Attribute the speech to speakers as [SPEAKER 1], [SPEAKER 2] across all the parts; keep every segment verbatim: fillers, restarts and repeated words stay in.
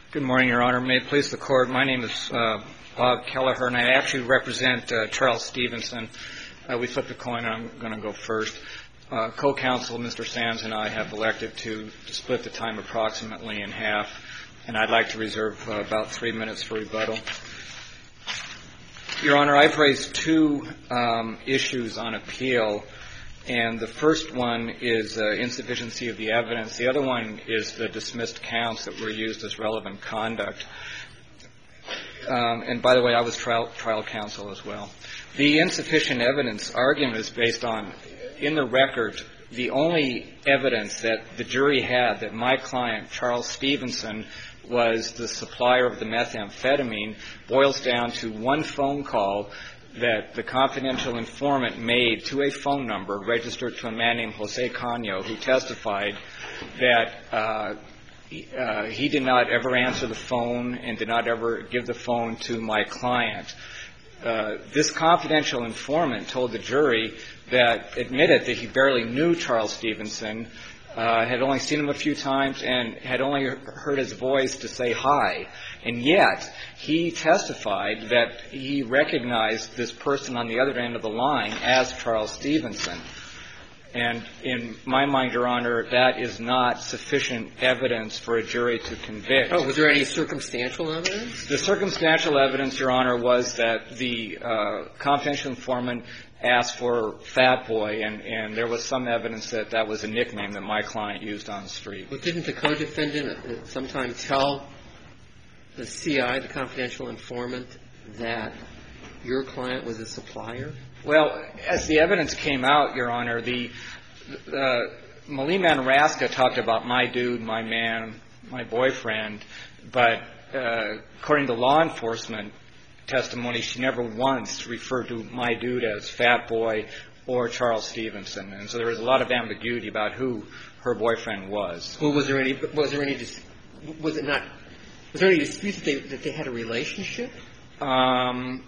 [SPEAKER 1] Good morning, Your Honor. May it please the Court, my name is uh, Bob Kelleher, and I actually represent uh, Charles Stevenson. Uh, we flipped a coin, and I'm going to go first. Uh, co-counsel, Mister Sands, and I have elected to, to split the time approximately in half, and I'd like to reserve uh, about three minutes for rebuttal. Your Honor, I've raised two um, issues on appeal, and the first one is uh, insufficiency of the evidence. The other one is the dismissed counts that were used as relevant conduct. Um, and by the way, I was trial, trial counsel as well. The insufficient evidence argument is based on, in the record, the only evidence that the jury had that my client, Charles Stevenson, was the supplier of the methamphetamine boils down to one phone call that the confidential informant made to a phone number registered to a man named Jose Cano, who testified that uh, he, uh, he did not ever answer the phone and did not ever give the phone to my client. Uh, this confidential informant told the jury that admitted that he barely knew Charles Stevenson, uh, had only seen him a few times, and had only heard his voice to say hi. And yet, he testified that he recognized this person on the other end of the line as Charles Stevenson. And in my mind, Your Honor, that is not sufficient evidence for a jury to convict.
[SPEAKER 2] Oh, was there any circumstantial evidence?
[SPEAKER 1] The circumstantial evidence, Your Honor, was that the uh, confidential informant asked for Fat Boy, and, and there was some evidence that that was a nickname that my client used on the street.
[SPEAKER 2] But didn't the co-defendant sometimes tell the C I, the confidential informant, that your client was a supplier?
[SPEAKER 1] Well, as the evidence came out, Your Honor, the uh, Maliman Raska talked about my dude, my man, my boyfriend, but uh, according to law enforcement testimony, she never once referred to my dude as Fat Boy or Charles Stevenson, and so there was a lot of ambiguity about who her boyfriend was.
[SPEAKER 2] Well, was there any? Was there any? Was it not? Was there any dispute that they that they had a relationship?
[SPEAKER 1] Um,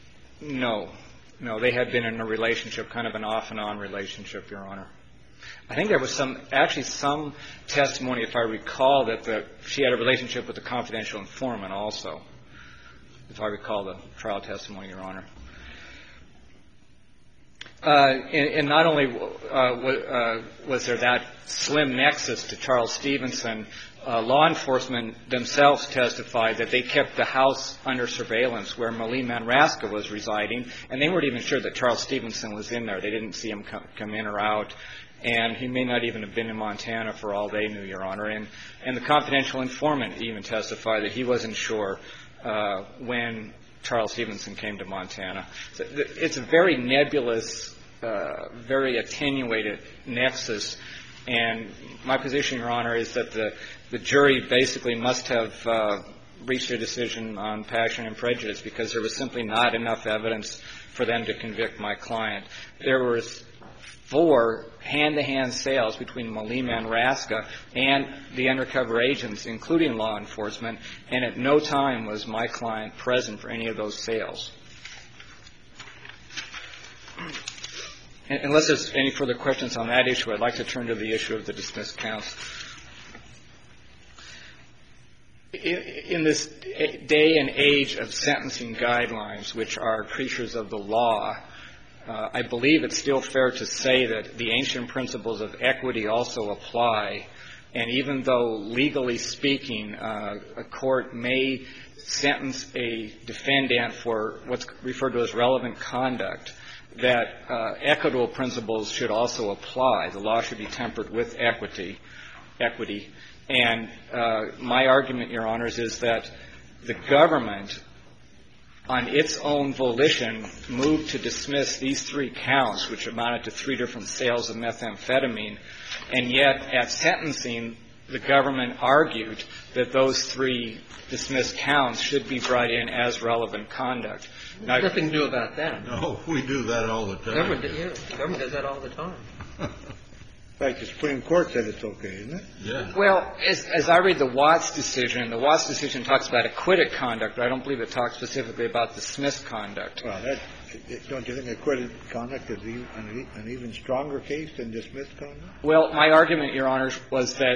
[SPEAKER 1] no, no, they had been in a relationship, kind of an off and on relationship, Your Honor. I think there was some, actually some testimony, if I recall, that the, she had a relationship with the confidential informant also, if I recall the trial testimony, Your Honor. Uh, and, and not only uh, w- uh, was there that slim nexus to Charles Stevenson, uh, law enforcement themselves testified that they kept the house under surveillance where Maliman Raska was residing, and they weren't even sure that Charles Stevenson was in there. They didn't see him come, come in or out, and he may not even have been in Montana for all they knew, Your Honor. And, and the confidential informant even testified that he wasn't sure uh, when Charles Stevenson came to Montana. So it's a very nebulous, uh, very attenuated nexus, and my position, Your Honor, is that the, the jury basically must have uh, reached a decision on passion and prejudice because there was simply not enough evidence for them to convict my client. There was four hand-to-hand sales between Maliman Raska and the undercover agents, including law enforcement, and at no time was my client present for any of those sales. And unless there's any further questions on that issue, I'd like to turn to the issue of the dismissed counts. In this day and age of sentencing guidelines, which are creatures of the law, Uh, I believe it's still fair to say that the ancient principles of equity also apply. And even though, legally speaking, uh, a court may sentence a defendant for what's referred to as relevant conduct, that uh, equitable principles should also apply. The law should be tempered with equity. equity. And uh, my argument, Your Honors, is that the government, on its own volition, moved to dismiss these three counts, which amounted to three different sales of methamphetamine, and yet at sentencing, the government argued that those three dismissed counts should be brought in as relevant conduct.
[SPEAKER 2] Now, there's nothing new about that.
[SPEAKER 3] No, we do that all the time.
[SPEAKER 2] Government, yeah, the government does that all the time.
[SPEAKER 4] In fact, the Supreme Court said it's okay, isn't it?
[SPEAKER 3] Yeah.
[SPEAKER 1] Well, as, as I read the Watts decision, the Watts decision talks about acquitted conduct, but I don't believe it talks specifically about dismissed conduct.
[SPEAKER 4] Well, that, don't you think acquitted conduct is an even stronger case than dismissed conduct?
[SPEAKER 1] Well, my argument, Your Honors, was that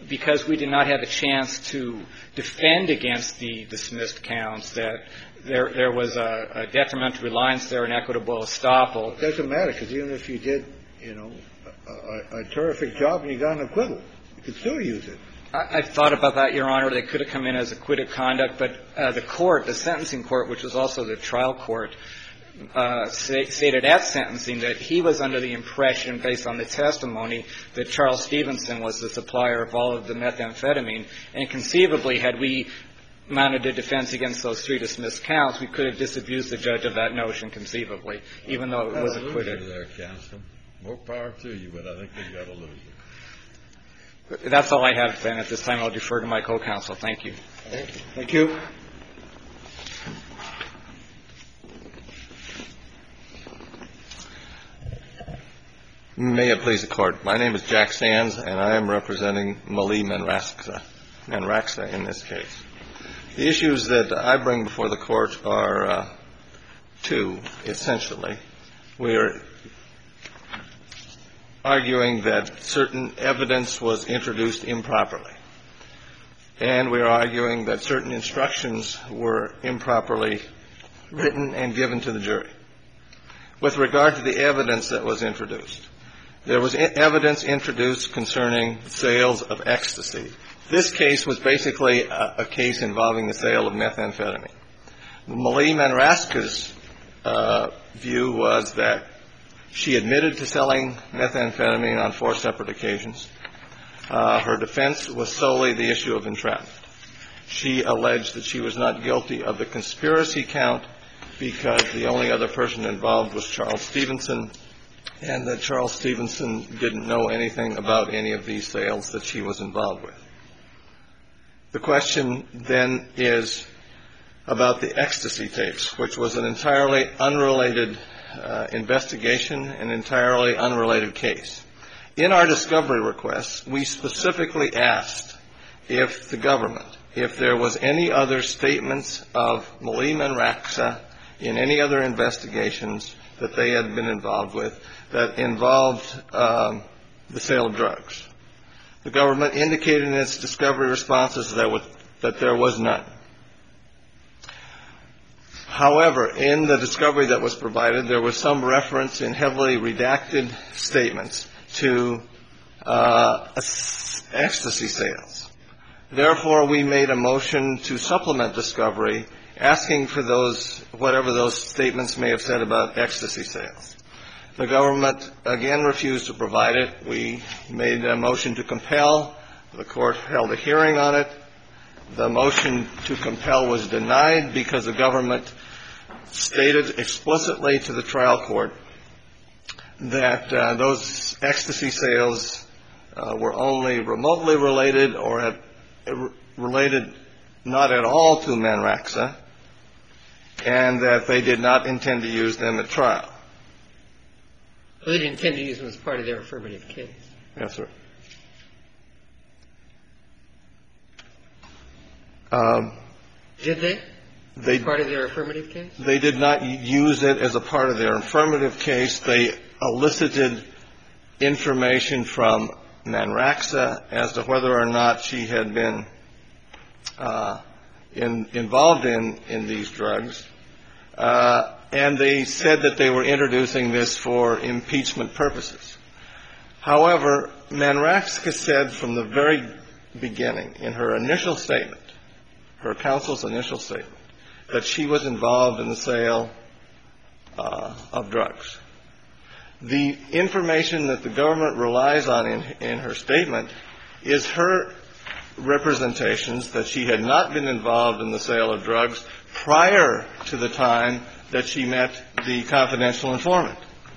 [SPEAKER 1] because we did not have a chance to defend against the dismissed counts, that there there was a, a detrimental reliance there, an equitable estoppel.
[SPEAKER 4] It doesn't matter, because even if you did, you know, a, a, a terrific job and you got an acquittal, you could still use it.
[SPEAKER 1] I, I've thought about that, Your Honor. They could have come in as acquitted conduct, but uh, the court, the sentencing court, which was also the trial court, uh, say, stated at sentencing that he was under the impression, based on the testimony, that Charles Stevenson was the supplier of all of the methamphetamine. And conceivably, had we mounted a defense against those three dismissed counts, we could have disabused the judge of that notion conceivably, even though it was acquitted.
[SPEAKER 3] There, counsel. More power to you, but I think they've got a loser.
[SPEAKER 1] That's all I have, Ben. At this time, I'll defer to my co-counsel. Thank you.
[SPEAKER 4] Thank you. Thank you.
[SPEAKER 5] May it please the Court. My name is Jack Sands, and I am representing Malee Manraksa, Manraksa in this case. The issues that I bring before the Court are uh, two, essentially. We're arguing that certain evidence was introduced improperly, and we're arguing that certain instructions were improperly written and given to the jury. With regard to the evidence that was introduced, there was evidence introduced concerning sales of ecstasy. This case was basically a, a case involving the sale of methamphetamine. Malee Manraksa's uh, view was that she admitted to selling methamphetamine on four separate occasions. Uh, her defense was solely the issue of entrapment. She alleged that she was not guilty of the conspiracy count because the only other person involved was Charles Stevenson, and that Charles Stevenson didn't know anything about any of these sales that she was involved with. The question then is about the ecstasy tapes, which was an entirely unrelated uh, investigation, an entirely unrelated case. In our discovery requests, we specifically asked if the government, if there was any other statements of Malee Manraksa in any other investigations that they had been involved with that involved um, the sale of drugs. The government indicated in its discovery responses that, was, that there was none. However, in the discovery that was provided, there was some reference in heavily redacted statements to uh, ecstasy sales. Therefore, we made a motion to supplement discovery, asking for those, whatever those statements may have said about ecstasy sales. The government again refused to provide it. We made a motion to compel. The court held a hearing on it. The motion to compel was denied because the government stated explicitly to the trial court that uh, those ecstasy sales uh, were only remotely related or had, uh, related not at all to Manraksa, and that they did not intend to use them at trial.
[SPEAKER 2] Well, they didn't intend to use them as part of their affirmative case.
[SPEAKER 5] Yes, sir. Um,
[SPEAKER 2] did they?
[SPEAKER 5] They
[SPEAKER 2] as part of their affirmative case?
[SPEAKER 5] They did not use it as a part of their affirmative case. They elicited information from Manraksa as to whether or not she had been uh, in, involved in, in these drugs. Uh, and they said that they were introducing this for impeachment purposes. However, Manraksa said from the very beginning, in her initial statement, her counsel's initial statement, that she was involved in the sale uh, of drugs. The information that the government relies on in, in her statement is her representations that she had not been involved in the sale of drugs prior to the time that she met the confidential informant.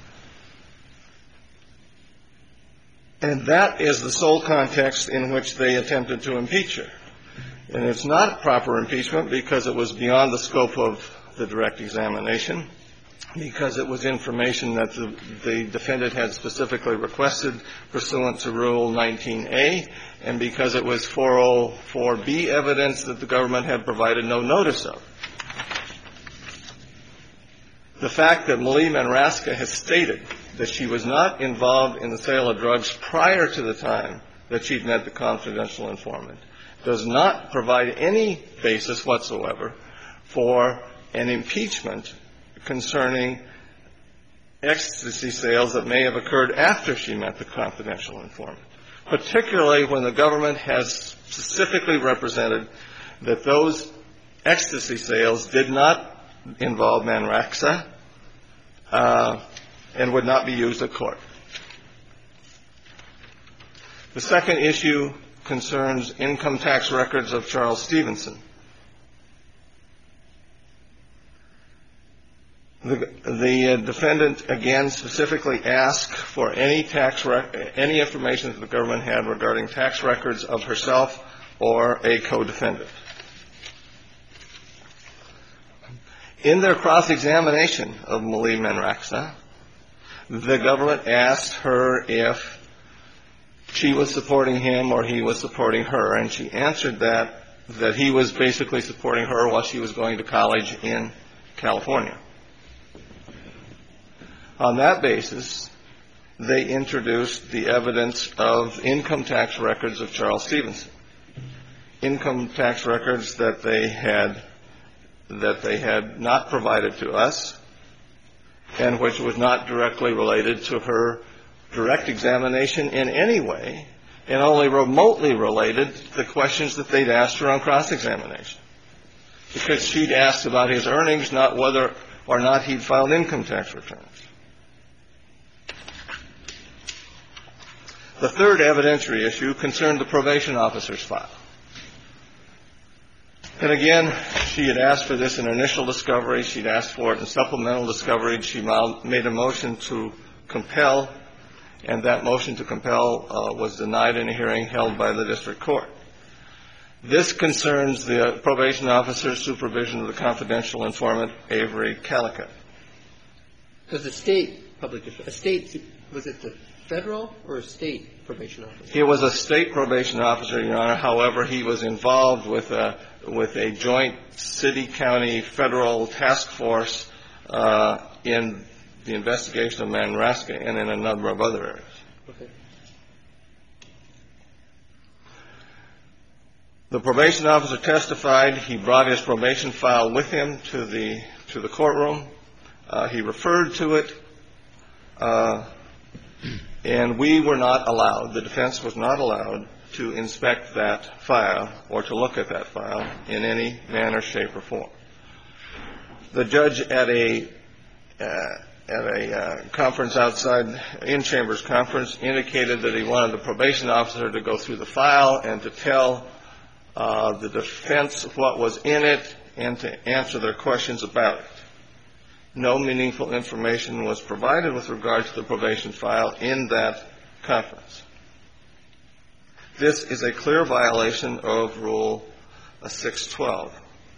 [SPEAKER 5] And that is the sole context in which they attempted to impeach her. And it's not proper impeachment because it was beyond the scope of the direct examination, because it was information that the, the defendant had specifically requested pursuant to Rule nineteen A, and because it was four oh four B evidence that the government had provided no notice of. The fact that Malee Manraksa has stated that she was not involved in the sale of drugs prior to the time that she'd met the confidential informant does not provide any basis whatsoever for an impeachment concerning ecstasy sales that may have occurred after she met the confidential informant, particularly when the government has specifically represented that those ecstasy sales did not involve Manraxa uh, and would not be used at court. The second issue concerns income tax records of Charles Stevenson. The, the uh, defendant, again, specifically asked for any tax rec- any information that the government had regarding tax records of herself or a co-defendant. In their cross-examination of Malie Manraxa, the government asked her if she was supporting him or he was supporting her, and she answered that that he was basically supporting her while she was going to college in California. On that basis, they introduced the evidence of income tax records of Charles Stevenson, income tax records that they had that they had not provided to us, and which was not directly related to her direct examination in any way, and only remotely related to the questions that they'd asked her on cross-examination, because she'd asked about his earnings, not whether or not he'd filed income tax returns. The third evidentiary issue concerned the probation officer's file. And again, she had asked for this in initial discovery. She'd asked for it in supplemental discovery. She made a motion to compel, and that motion to compel uh, was denied in a hearing held by the district court. This concerns the probation officer's supervision of the confidential informant, Avery Calicut.
[SPEAKER 2] Was the state public, a state, was it the federal or a state probation officer?
[SPEAKER 5] He was a state probation officer, Your Honor. However, he was involved with a, with a joint city-county federal task force uh, in the investigation of Manraxa and in a number of other areas.
[SPEAKER 2] Okay.
[SPEAKER 5] The probation officer testified. He brought his probation file with him to the to the courtroom. Uh, he referred to it. Uh, And we were not allowed, the defense was not allowed, to inspect that file or to look at that file in any manner, shape, or form. The judge at a uh, at a uh, conference outside, in-chambers conference, indicated that he wanted the probation officer to go through the file and to tell uh, the defense what was in it and to answer their questions about it. No meaningful information was provided with regard to the probation file in that conference. This is a clear violation of Rule six twelve,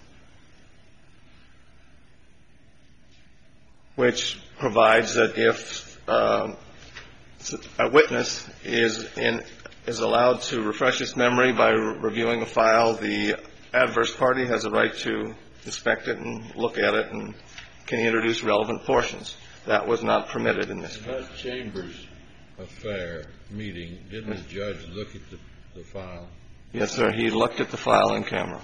[SPEAKER 5] which provides that if um, a witness is in, is allowed to refresh his memory by re- reviewing a file, the adverse party has a right to inspect it and look at it and can introduce relevant portions. That was not permitted in this case.
[SPEAKER 3] In that Chambers affair meeting, didn't the judge look at the, the file?
[SPEAKER 5] Yes, sir. He looked at the file in camera.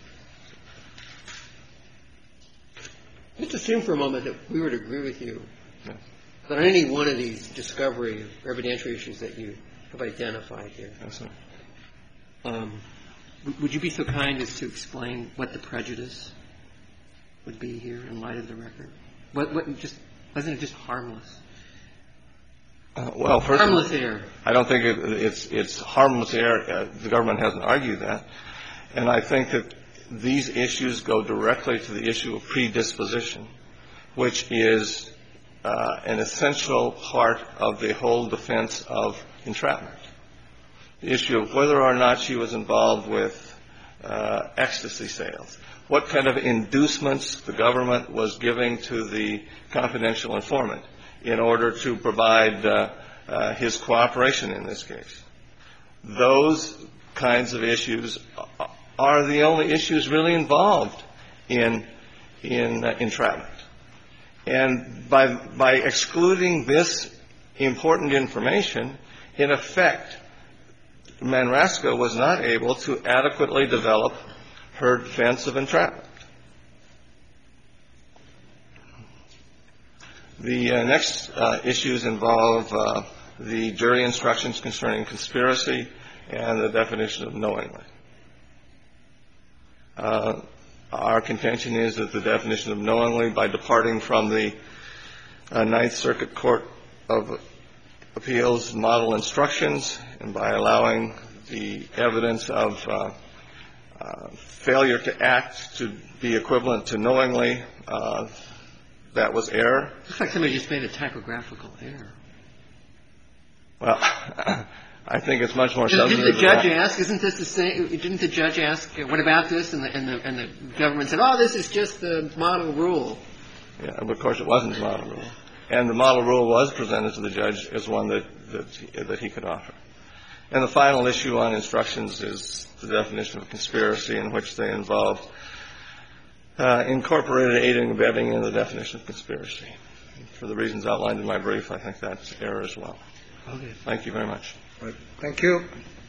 [SPEAKER 2] Let's assume for a moment that we were to agree with you
[SPEAKER 5] Yes.
[SPEAKER 2] that on any one of these discovery or evidentiary issues that you have identified here,
[SPEAKER 5] Yes, sir.
[SPEAKER 2] um, w- would you be so kind as to explain what the prejudice would be here in light of the record? What, what just wasn't it just harmless?
[SPEAKER 5] Uh, well, first
[SPEAKER 2] Harmless
[SPEAKER 5] of all,
[SPEAKER 2] error.
[SPEAKER 5] I don't think it, it's it's harmless error. Uh, the government hasn't argued that, and I think that these issues go directly to the issue of predisposition, which is uh, an essential part of the whole defense of entrapment. The issue of whether or not she was involved with uh, ecstasy sales, what kind of inducements the government was giving to the confidential informant in order to provide uh, uh, his cooperation in this case. Those kinds of issues are the only issues really involved in in uh, entrapment. And by by excluding this important information, in effect, Manrasca was not able to adequately develop her defense of entrapment. The uh, next uh, issues involve uh, the jury instructions concerning conspiracy and the definition of knowingly. Uh, our contention is that the definition of knowingly, by departing from the uh, Ninth Circuit Court of Appeals model instructions and by allowing the evidence of uh, uh, failure to act to be equivalent to knowingly, uh, that was error.
[SPEAKER 2] Looks like somebody just made a typographical error.
[SPEAKER 5] Well, I think it's much more
[SPEAKER 2] Didn't
[SPEAKER 5] substantive.
[SPEAKER 2] the judge ask, isn't this the same, didn't the judge ask, what about this? And the, and the, and the government said, oh, this is just the model rule.
[SPEAKER 5] Yeah, and of course it wasn't the model rule. And the model rule was presented to the judge as one that, that, that he could offer. And the final issue on instructions is the definition of conspiracy, in which they involved uh, incorporated aiding and abetting in the definition of conspiracy. For the reasons outlined in my brief, I think that's error as well.
[SPEAKER 2] Okay.
[SPEAKER 5] Thank you very much.
[SPEAKER 4] Right. Thank you.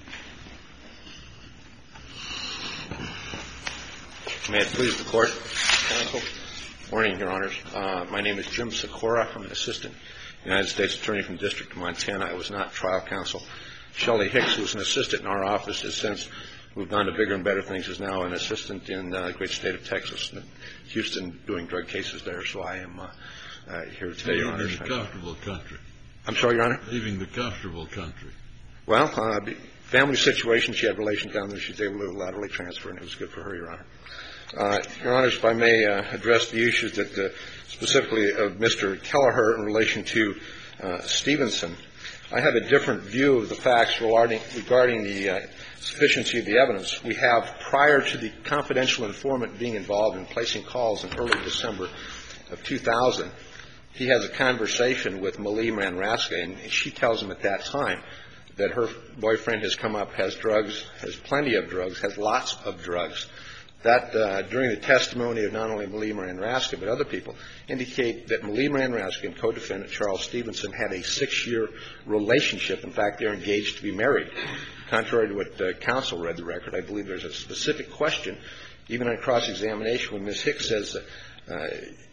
[SPEAKER 6] May it please the Court, Counsel. Morning, Your Honors. Uh, my name is Jim Sikora. I'm an assistant United States attorney from the District of Montana. I was not trial counsel. Shelley Hicks, who was an assistant in our office, has since moved on to bigger and better things, is now an assistant in uh, the great state of Texas, Houston, doing drug cases there. So I am uh, uh, here today, Your Honors.
[SPEAKER 3] Leaving the comfortable country.
[SPEAKER 6] I'm sorry, Your Honor?
[SPEAKER 3] Leaving the comfortable country.
[SPEAKER 6] Well, uh, family situation, she had relations down there. She was able to laterally transfer, and it was good for her, Your Honor. Uh, Your Honors, if I may uh, address the issues that uh, specifically of Mister Kelleher in relation to uh, Stevenson. I have a different view of the facts regarding, regarding the uh, sufficiency of the evidence. We have, prior to the confidential informant being involved in placing calls in early December of two thousand, he has a conversation with Malie Manrasca, and she tells him at that time that her boyfriend has come up, has drugs, has plenty of drugs, has lots of drugs. That, uh, during the testimony of not only Malie Manrasca but other people, indicate that Malie Manrasca and co-defendant Charles Stevenson had a six-year relationship. In fact, they're engaged to be married. Contrary to what uh, counsel read the record, I believe there's a specific question, even on cross-examination, when Miz Hicks says uh,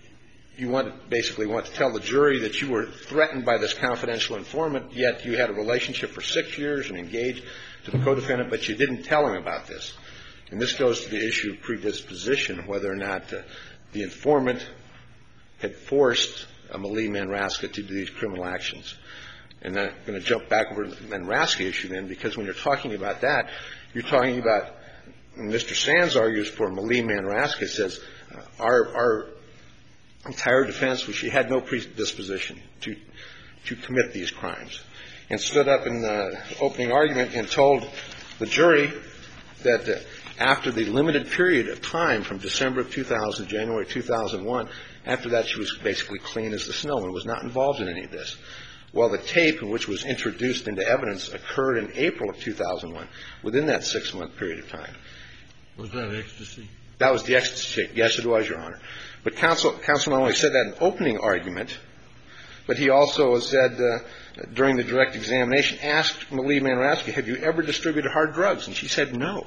[SPEAKER 6] you want to basically want to tell the jury that you were threatened by this confidential informant, yet you had a relationship for six years and engaged to the co-defendant, but you didn't tell him about this. And this goes to the issue of predisposition, whether or not uh, the informant had forced uh, Malie Manrasca to do these criminal actions. And I'm going to jump back over to the Manrasca issue then, because when you're talking about that, you're talking about, Mister Sands argues for Malie Manrasca, says uh, our, our entire defense was she had no predisposition to, to commit these crimes, and stood up in the opening argument and told the jury that uh, after the limited period of time from December of two thousand, January two thousand one, after that she was basically clean as the snow and was not involved in any of this. Well, the tape, which was introduced into evidence, occurred in April of two thousand one, within that six-month period of time.
[SPEAKER 3] Was that ecstasy?
[SPEAKER 6] That was the ecstasy tape. Yes, it was, Your Honor. But counsel, counsel not only said that in opening argument, but he also said uh, during the direct examination, asked Malie Manrasca, have you ever distributed hard drugs? And she said no.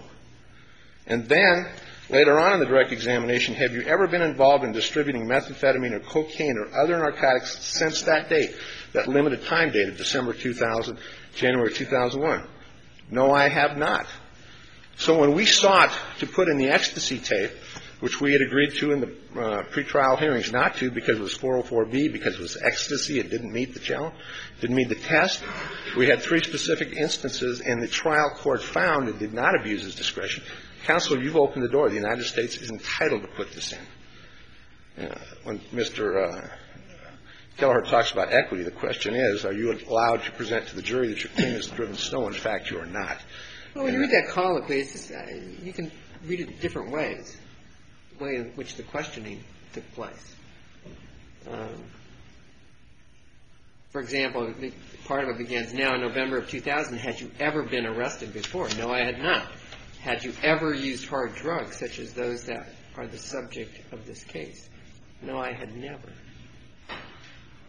[SPEAKER 6] And then, later on in the direct examination, have you ever been involved in distributing methamphetamine or cocaine or other narcotics since that date, that limited time date of December two thousand, January two thousand one? No, I have not. So when we sought to put in the ecstasy tape, which we had agreed to in the uh, pretrial hearings not to because it was four oh four B, because it was ecstasy, it didn't meet the challenge, didn't meet the test. We had three specific instances, and the trial court found it did not abuse its discretion. Counsel, you've opened the door. The United States is entitled to put this in. Uh, when Mister Uh, Kelleher talks about equity, the question is, are you allowed to present to the jury that you're clean as driven snow? In fact, you are not.
[SPEAKER 2] Well, when you read that colloquy, it's just, uh, you can read it different ways, the way in which the questioning took place. Um, for example, part of it begins, now in November of two thousand, had you ever been arrested before? No, I had not. Had you ever used hard drugs, such as those that are the subject of this case? No, I had never.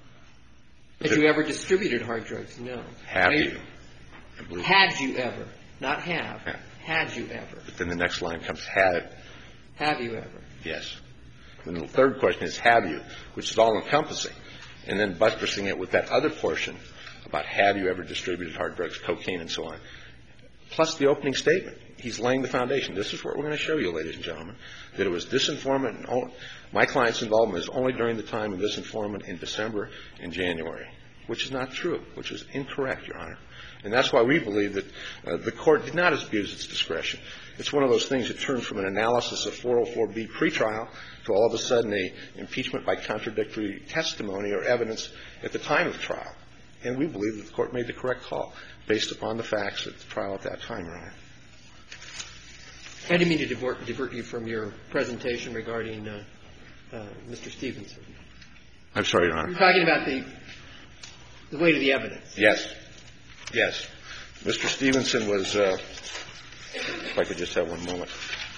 [SPEAKER 2] Had you ever distributed hard drugs? No.
[SPEAKER 6] Have you?
[SPEAKER 2] Had you ever? Not have.
[SPEAKER 6] Yeah.
[SPEAKER 2] Had you ever?
[SPEAKER 6] But then the next line comes had.
[SPEAKER 2] Have you ever?
[SPEAKER 6] Yes. And the third question is have you, which is all-encompassing. And then buttressing it with that other portion about have you ever distributed hard drugs, cocaine, and so on. Plus the opening statement. He's laying the foundation. This is what we're going to show you, ladies and gentlemen, that it was this informant. And my client's involvement is only during the time of this informant in December and January, which is not true, which is incorrect, Your Honor. And that's why we believe that uh, the court did not abuse its discretion. It's one of those things that turns from an analysis of four oh four B pretrial to all of a sudden a impeachment by contradictory testimony or evidence at the time of trial. And we believe that the court made the correct call based upon the facts at the trial at that time, Your Honor.
[SPEAKER 2] I didn't mean to divert, divert you from your presentation regarding uh, uh, Mister Stevenson.
[SPEAKER 6] I'm sorry, Your Honor.
[SPEAKER 2] You're talking about the the weight of the evidence.
[SPEAKER 6] Yes. Yes. Mister Stevenson was, uh, if I could just have one moment.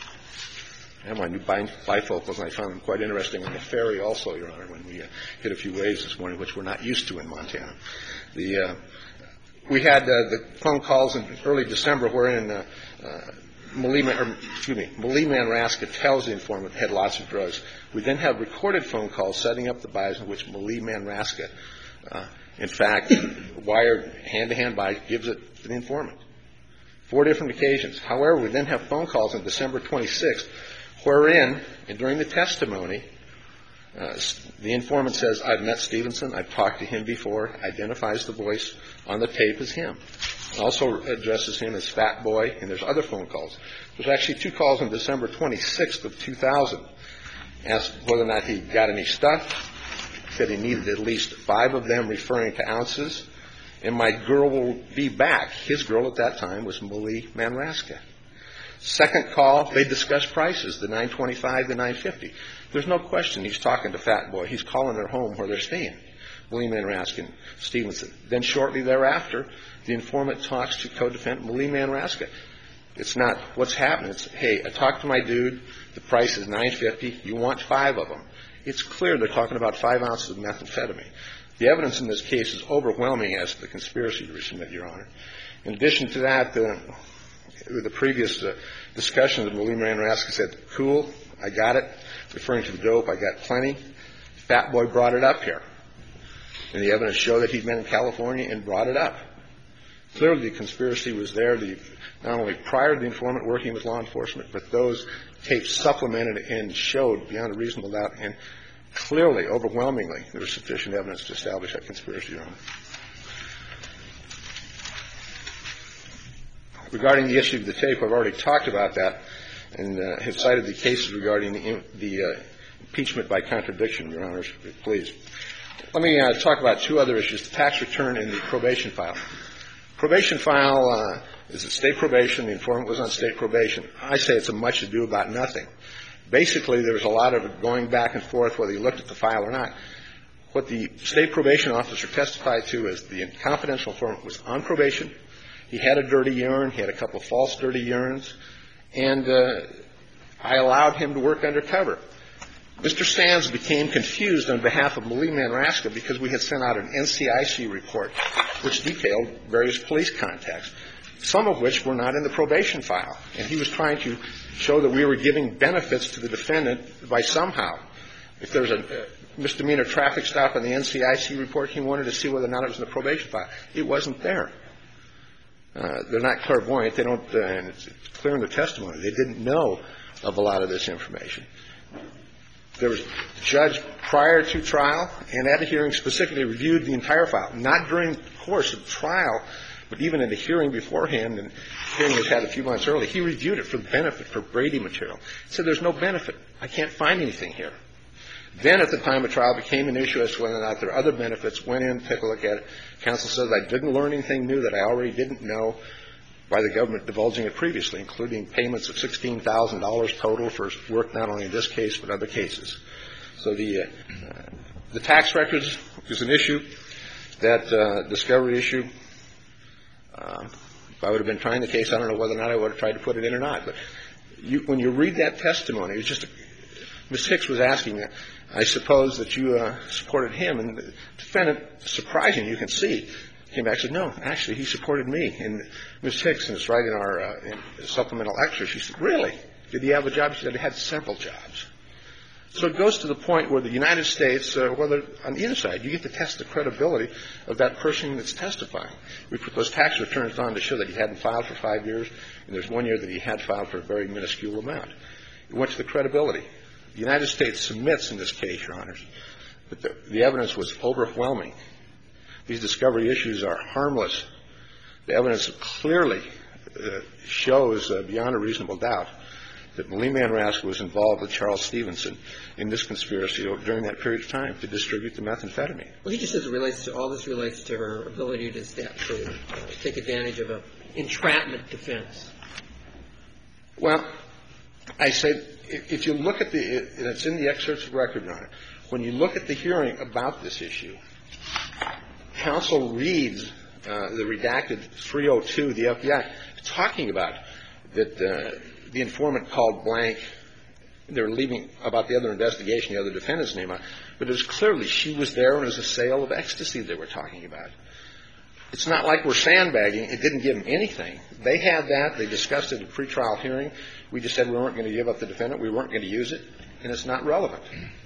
[SPEAKER 6] I have my new bifocals, and I found them quite interesting on the ferry also, Your Honor, when we uh, hit a few waves this morning, which we're not used to in Montana. The uh, we had uh, the phone calls in early December wherein uh, uh, Malie, or, excuse me, Malie Manraska tells the informant had lots of drugs. We then have recorded phone calls setting up the buys in which Malie Manraska, uh, in fact, wired hand-to-hand buys, gives it to the informant. Four different occasions. However, we then have phone calls on December twenty-sixth wherein, and during the testimony, uh, the informant says, I've met Stevenson, I've talked to him before, identifies the voice on the tape as him. Also addresses him as Fat Boy, and there's other phone calls. There's actually two calls on December twenty-sixth of two thousand. Asked whether or not he got any stuff. Said he needed at least five of them, referring to ounces. And my girl will be back. His girl at that time was Malie Manraska. Second call, they discuss prices, the nine twenty-five, the nine fifty. There's no question he's talking to Fat Boy. He's calling their home where they're staying, Malie Manraska and Stevenson. Then shortly thereafter, the informant talks to co-defendant Malie Manraska. It's not what's happening. It's, hey, I talked to my dude. The price is nine fifty. You want five of them. It's clear they're talking about five ounces of methamphetamine. The evidence in this case is overwhelming as to the conspiracy to resubmit, Your Honor. In addition to that, uh, with the previous uh, discussion, Malie Manraska said, cool, I got it. Referring to the dope, I got plenty. Fat Boy brought it up here. And the evidence showed that he'd been in California and brought it up. Clearly, the conspiracy was there, the, not only prior to the informant working with law enforcement, but those tapes supplemented and showed beyond a reasonable doubt, and clearly, overwhelmingly, there was sufficient evidence to establish that conspiracy, Your Honor. Regarding the issue of the tape, I've already talked about that and uh, have cited the cases regarding the, the uh, impeachment by contradiction, Your Honors, please. Let me uh, talk about two other issues, the tax return and the probation file. Probation file uh, is a state probation. The informant was on state probation. I say it's a much ado about nothing. Basically, there was a lot of going back and forth whether you looked at the file or not. What the state probation officer testified to is the confidential informant was on probation. He had a dirty urine. He had a couple of false dirty urines. And uh, I allowed him to work undercover. Mister Sands became confused on behalf of Malie Manraska because we had sent out an N C I C report which detailed various police contacts, some of which were not in the probation file. And he was trying to show that we were giving benefits to the defendant by somehow. If there was a uh, misdemeanor traffic stop on the N C I C report, he wanted to see whether or not it was in the probation file. It wasn't there. Uh, they're not clairvoyant. They don't, uh, and it's, it's clear in the testimony. They didn't know of a lot of this information. There was a judge prior to trial and at a hearing specifically reviewed the entire file, not during the course of trial, but even in the hearing beforehand, and the hearing was had a few months early. He reviewed it for benefit, for Brady material. He said, there's no benefit. I can't find anything here. Then at the time of trial became an issue as to whether or not there are other benefits. Went in, took a look at it. Counsel says, I didn't learn anything new that I already didn't know by the government divulging it previously, including payments of sixteen thousand dollars total for work not only in this case but other cases. So the, uh, the tax records is an issue. That uh, discovery issue, uh, if I would have been trying the case, I don't know whether or not I would have tried to put it in or not. But you, when you read that testimony, it's just a, Miz Hicks was asking that. I suppose that you uh, supported him. And the defendant, surprising, you can see, came back and said, no, actually, he supported me. And Miz Hicks, and it's right in our uh, in supplemental extra, she said, really? Did he have a job? She said he had several jobs. So it goes to the point where the United States, uh, whether on either side, you get to test the credibility of that person that's testifying. We put those tax returns on to show that he hadn't filed for five years, and there's one year that he had filed for a very minuscule amount. It went to the credibility. The United States submits in this case, Your Honors, that the, the evidence was overwhelming. These discovery issues are harmless. The evidence clearly uh, shows uh, beyond a reasonable doubt that Malie Mann-Raska was involved with Charles Stevenson in this conspiracy during that period of time to distribute the methamphetamine.
[SPEAKER 2] Well, he just says it relates to, all this relates to her ability to, step, to uh, take advantage of an entrapment defense.
[SPEAKER 6] Well, I said, if you look at the, and it's in the excerpts of record, Your Honor, when you look at the hearing about this issue, counsel reads uh, the redacted three oh two of the F B I talking about that uh, the informant called blank. They're leaving about the other investigation, the other defendant's name out. But it was clearly she was there and it was a sale of ecstasy they were talking about. It's not like we're sandbagging. It didn't give them anything. They had that. They discussed it at pretrial hearing. We just said we weren't going to give up the defendant. We weren't going to use it. And it's not relevant.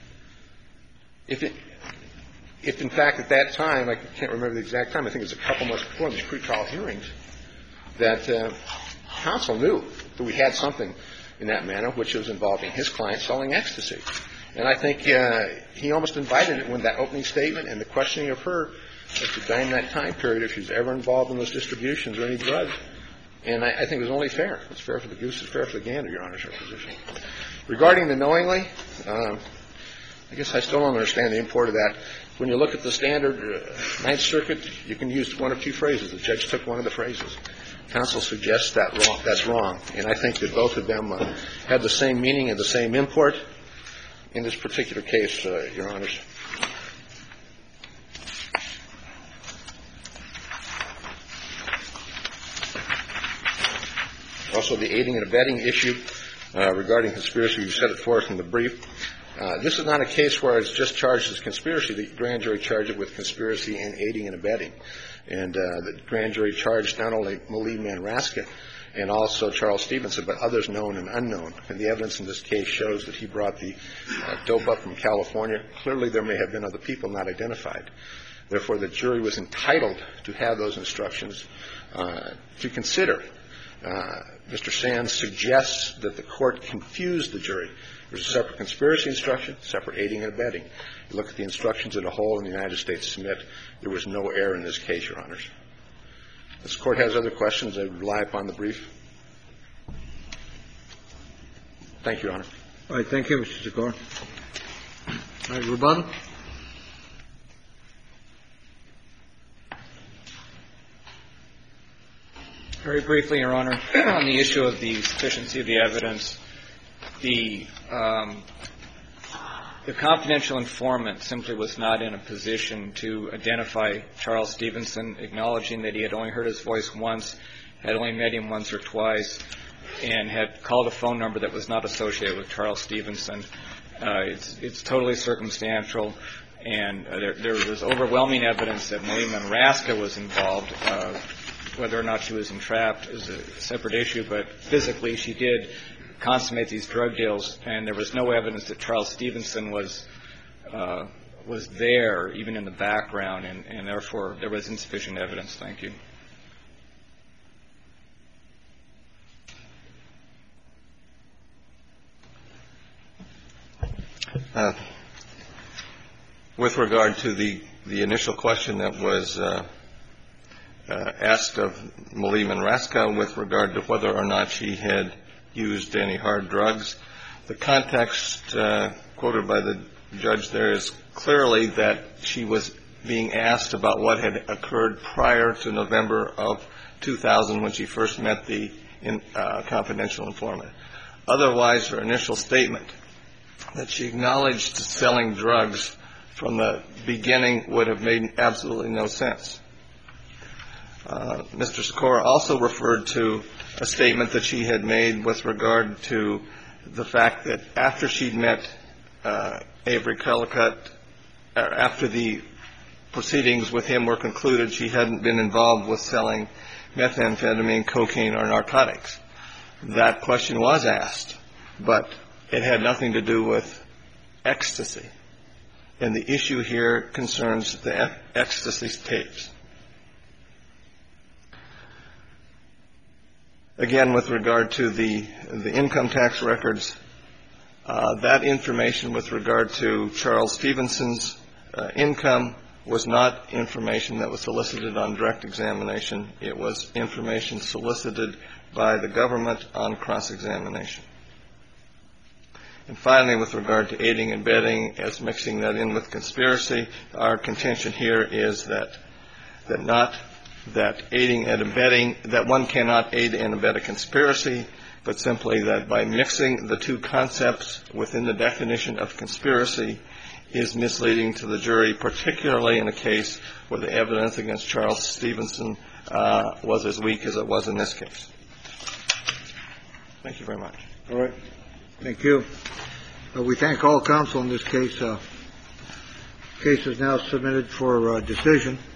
[SPEAKER 6] If it, if in fact at that time, I can't remember the exact time, I think it was a couple months before these pretrial hearings, that uh, counsel knew that we had something in that manner, which was involving his client selling ecstasy. And I think uh, he almost invited it when that opening statement and the questioning of her as to during that time period if she was ever involved in those distributions or any drugs. And I, I think it was only fair. It's fair for the goose, it's fair for the gander, Your Honor's position. Regarding the knowingly, um, I guess I still don't understand the import of that. When you look at the standard uh, Ninth Circuit, you can use one of two phrases. The judge took one of the phrases. Counsel suggests that wrong, that's wrong. And I think that both of them uh, had the same meaning and the same import in this particular case, uh, Your Honors. Also, the aiding and abetting issue uh, regarding conspiracy, you set it forth in the brief. Uh, this is not a case where it's just charged as conspiracy. The grand jury charged it with conspiracy and aiding and abetting. And uh, the grand jury charged not only Malie Mann-Raska and also Charles Stevenson, but others known and unknown. And the evidence in this case shows that he brought the uh, dope up from California. Clearly, there may have been other people not identified. Therefore, the jury was entitled to have those instructions uh, to consider. Uh, Mister Sands suggests that the court confuse the jury. There's a separate conspiracy instruction, separate aiding and abetting. You look at the instructions as a whole in the United States submit. There was no error in this case, Your Honors. If this court has other questions, I would rely upon the brief. Thank you, Your Honor.
[SPEAKER 4] All right. Thank you, Mister Sikora. All right. Rebuttal.
[SPEAKER 1] Very briefly, Your Honor, on the issue of the sufficiency of the evidence, the um, the confidential informant simply was not in a position to identify Charles Stevenson, acknowledging that he had only heard his voice once, had only met him once or twice, and had called a phone number that was not associated with Charles Stevenson. Uh, it's, it's totally circumstantial, and uh, there, there was overwhelming evidence that Malie Mann-Raska was involved. Uh, whether or not she was entrapped is a separate issue, but physically she did consummate these drug deals, and there was no evidence that Charles Stevenson was uh, was there, even in the background, and, and therefore there was insufficient evidence. Thank you.
[SPEAKER 5] Uh, with regard to the, the initial question that was uh, uh, asked of Malie Mann-Raska with regard to whether or not she had used any hard drugs, the context uh, quoted by the judge there is clearly that she was being asked about what had occurred prior to November of two thousand when she first met the in, uh, confidential informant. Otherwise, her initial statement that she acknowledged selling drugs from the beginning would have made absolutely no sense. Uh, Mister Sikora also referred to a statement that she had made with regard to the fact that after she'd met uh, Avery Cullicutt, uh, after the proceedings with him were concluded, she hadn't been involved with selling methamphetamine, cocaine, or narcotics. That question was asked, but it had nothing to do with ecstasy. And the issue here concerns the ecstasy tapes. Again, with regard to the, the income tax records, uh, that information with regard to Charles Stevenson's uh, income was not information that was solicited on direct examination. It was information solicited by the government on cross-examination. And finally, with regard to aiding and abetting, as mixing that in with conspiracy, our contention here is that that not that aiding and abetting, that one cannot aid and abet a conspiracy, but simply that by mixing the two concepts within the definition of conspiracy is misleading to the jury, particularly in a case where the evidence against Charles Stevenson uh, was as weak as it was in this case. Thank you very much.
[SPEAKER 4] All right. Thank you. Uh, we thank all counsel in this case. Uh, case is now submitted for uh, decision.